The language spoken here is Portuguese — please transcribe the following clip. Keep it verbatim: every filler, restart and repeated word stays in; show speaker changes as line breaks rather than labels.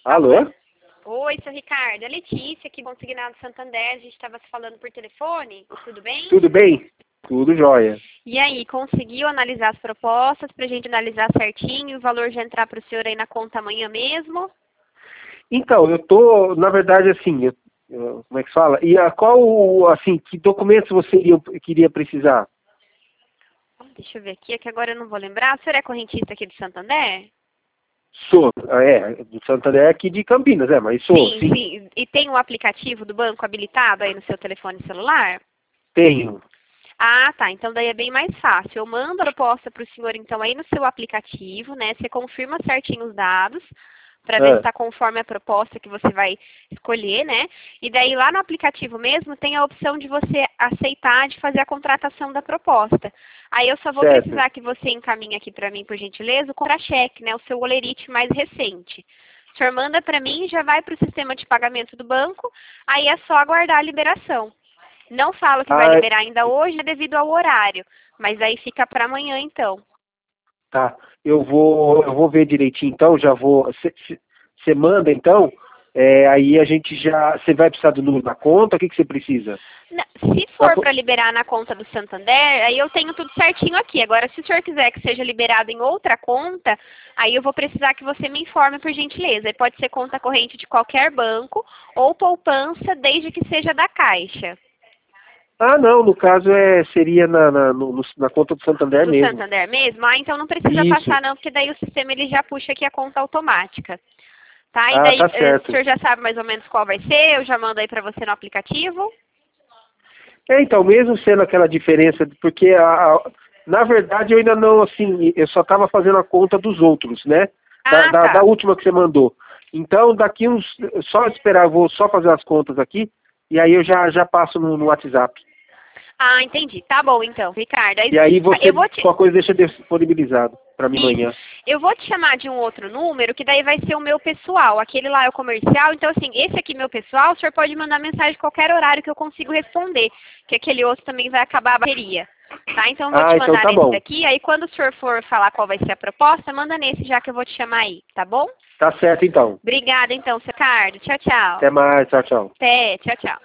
Alô?
Oi, seu Ricardo. É Letícia, aqui do Consignado Santander. A gente estava se falando por telefone. Tudo bem?
Tudo bem? Tudo jóia.
E aí, conseguiu analisar as propostas para a gente analisar certinho? O valor já entrar para o senhor aí na conta amanhã mesmo?
Então, eu tô, na verdade, assim, eu, eu- como é que fala? E a qual, assim, que documentos você iria, queria precisar?
Ah, deixa eu ver aqui, é que agora eu não vou lembrar. O senhor é correntista aqui de Santander?
Sou, ah, é, do Santander aqui de Campinas, é, mas sou,
Sim,
sim,
sim. E tem o aplicativo do banco habilitado aí no seu telefone celular?
tenho.
Ah, tá. Então daí é bem mais fácil. Eu mando a proposta para o senhor, então, aí no seu aplicativo, né? Você confirma certinho os dados, para ver se
Ah,
está conforme a proposta que você vai escolher, né? E daí lá no aplicativo mesmo tem a opção de você aceitar de fazer a contratação da proposta. Aí eu só vou
certo.
precisar que você encaminhe aqui para mim, por gentileza, o contra-cheque, né? O seu olerite mais recente. O senhor manda para mim, já vai para o sistema de pagamento do banco, aí é só aguardar a liberação. Não falo que vai
Ah,
liberar ainda hoje devido ao horário, mas aí fica para amanhã então.
tá. Eu vou, eu vou ver direitinho, então, já vou. Você manda, então, é, aí a gente já. Você vai precisar do número da conta? O que que você precisa?
Na- Se
Da
for
co-
para liberar na conta do Santander, aí eu tenho tudo certinho aqui. Agora, se o senhor quiser que seja liberado em outra conta, aí eu vou precisar que você me informe por gentileza. Aí pode ser conta corrente de qualquer banco ou poupança, desde que seja da Caixa.
Ah, não, no caso é, seria na, na, no- no- na conta do Santander
Do
mesmo.
Santander mesmo? Ah, então não precisa
Isso.
passar não, porque daí o sistema ele já puxa aqui a conta automática. Tá? E
Ah,
daí,
tá
eh, o
certo.
senhor já sabe mais ou menos qual vai ser? Eu já mando aí para você no aplicativo?
É, então, mesmo sendo aquela diferença, porque a, a- na verdade eu ainda não, assim, eu só estava fazendo a conta dos outros, né? Da,
Ah,
da, da
tá.
última que você mandou. Então, daqui uns, só esperar, eu vou só fazer as contas aqui, e aí eu já, já passo no, no WhatsApp.
Ah, entendi. Tá bom então, Ricardo. Aí,
E aí
eu
você,
vou te...
qualquer coisa, deixa disponibilizado para mim
Isso.
amanhã.
Eu vou te chamar de um outro número, que daí vai ser o meu pessoal. Aquele lá é o comercial. Então, assim, esse aqui meu pessoal, o senhor pode mandar mensagem a qualquer horário que eu consigo responder. Que aquele outro também vai acabar a bateria. Tá? Então, eu vou
Ah,
te
então
mandar
tá
nesse
bom.
daqui. Aí, quando o senhor for falar qual vai ser a proposta, manda nesse já que eu vou te chamar aí. Tá bom?
Tá certo, então.
Obrigada, então, seu Ricardo. Tchau, tchau.
Até mais, tchau, tchau.
Até. Tchau, tchau.